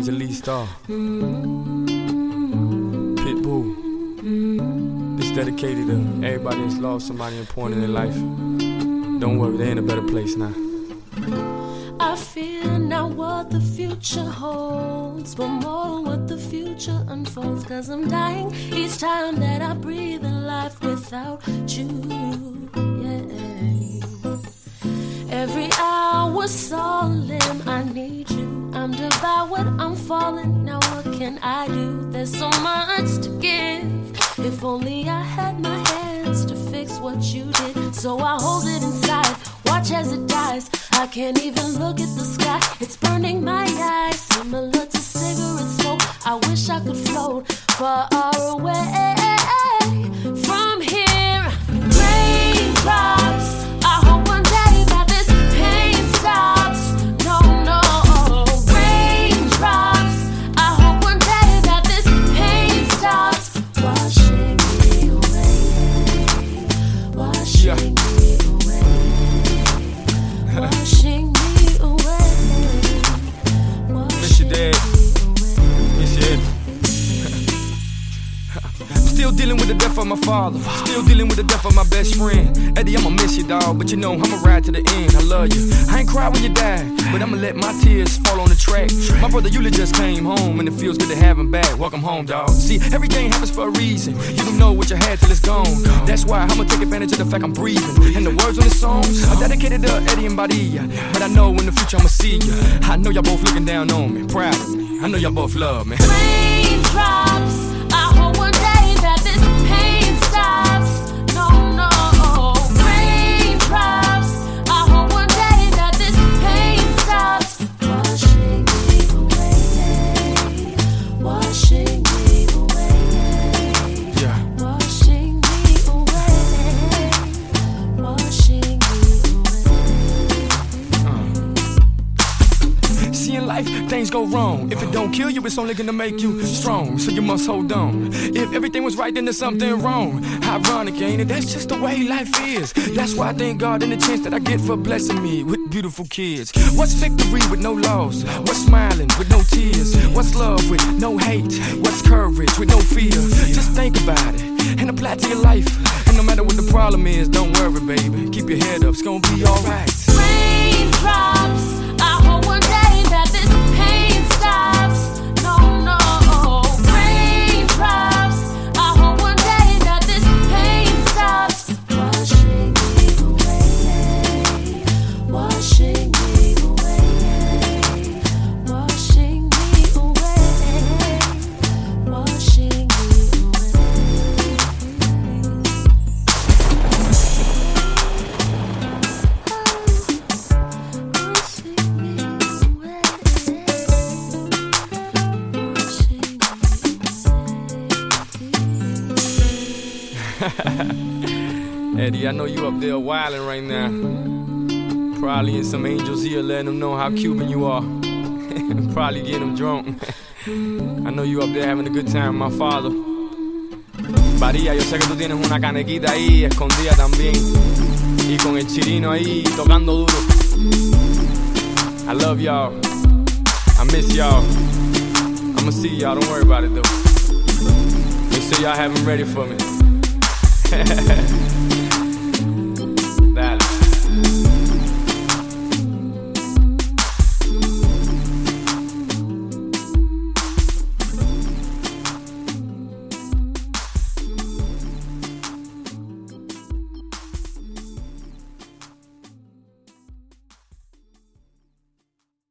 Angelique Starr, Pitbull. This dedicated to everybody that's lost somebody important in their life. Don't worry, they're in a better place now. I fear not what the future holds, but more what the future unfolds. 'Cause I'm dying each time that I breathe in life without you, yeah. Every hour solemn, I need you. I'm devoured, I'm falling, now what can I do? There's so much to give. If only I had my hands to fix what you did. So I hold it inside, watch as it dies. I can't even look at the sky, it's burning my eyes. Similar to cigarette smoke, I wish I could float far away from here. Raindrops, I hope one day that this pain stops. No, no, raindrops, I hope one day that this pain stops. Washing me away, washing me away, washing me away. Miss you, Dad. Miss you. Still dealing with the death of my father. Still dealing with the death of my best friend. Eddie, I'ma miss you, dawg, but you know I'ma ride to the end. I love you. I ain't cry when you died, but I'ma let my tears fall on the track. My brother Yuli just came home, and it feels good to have him back. Welcome home, dawg. See, everything happens for a reason. You don't know what you had till it's gone. That's why I'ma take advantage of the fact I'm breathing. And the words on this song are dedicated to Eddie and Badia. But I know in the future I'ma see you. I know y'all both looking down on me, proud of me. I know y'all both love me. Raindrops, I hope one day that this pain stops. No, no, raindrops, I hope one day that this pain stops. Washing me away, washing me away, Yeah. washing me away, washing me away. See, in life, things go wrong. If it don't kill you, it's only gonna make you strong. So you must hold on. If everything was right, then there's something wrong. Ironic, ain't it? That's just the way life is. That's why I thank God in the chance that I get for blessing me with beautiful kids. What's victory with no loss? What's smiling with no tears? What's love with no hate? What's courage with no fear? Just think about it and apply it to your life. And no matter what the problem is, don't worry, baby. Keep your head up, it's gonna be alright. Raindrops, I hope one day that this pain stops. No, no, raindrops, I hope one day that this pain stops. Washing me away, washing me away, washing me away, washing me away. Eddie, I know you up there wildin' right now. Probably in some angels here letting them know how Cuban you are. Probably getting them drunk. I know you up there having a good time, my father. Badia, yo sé que tú tienes una canequita ahí escondida también. Y con el chirino ahí tocando duro. I love y'all. I miss y'all. I'ma see y'all, don't worry about it though. Make sure y'all have them ready for me.